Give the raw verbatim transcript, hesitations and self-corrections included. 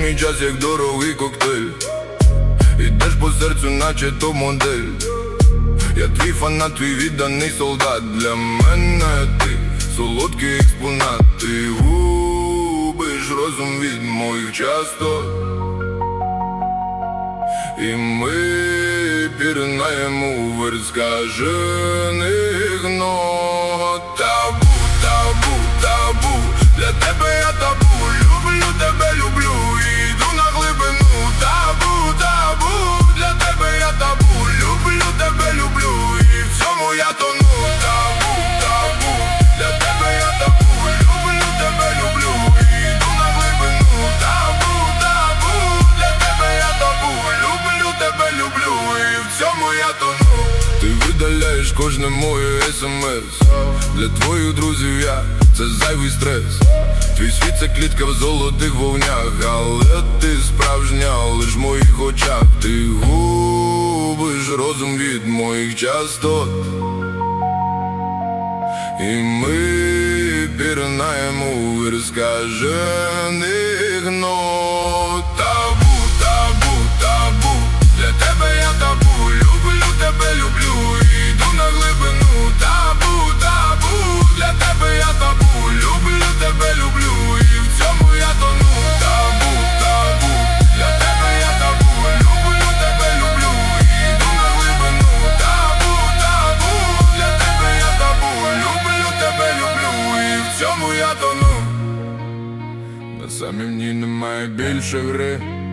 мій час як дорогий коктейль. Ідеш по серцю, наче то модель. Я твій фанат, твій відданий солдат. Для мене ти солодкий експонат. Ти губиш розум від моїх частот, і ми пірнаємо у вир скажених нот. Табу, табу, табу, для тебе я табу. Люблю тебе, люблю, іду на глибину. Табу, табу, для тебе я табу. Люблю тебе, люблю, і в цьому я тону. Табу, табу, для тебе я табу. Люблю тебе, люблю, іду на глибину. Табу, табу, для тебе я табу. Люблю тебе, люблю, і в цьому я тону. Ти видаляєш кожне моє смс. Для твоїх друзів я — це зайвий стрес. Твій світ — це клітка в золотих вовнях. Але ти справжня лиш в моїх очах. Ти губиш розум від моїх частот, і ми пірнаємо у вир скажених нот. Табу, табу, табу, для тебе я табу. Люблю тебе, люблю, іду на глибину. Табу, табу, для тебе я табу. Люблю тебе, люблю, і в цьому я тону. Табу, табу, для тебе я табу. Люблю тебе, люблю, іду на глибину. Табу, табу, для тебе я табу. Люблю тебе, люблю, і в цьому я тону. На самім дні немає більше гри.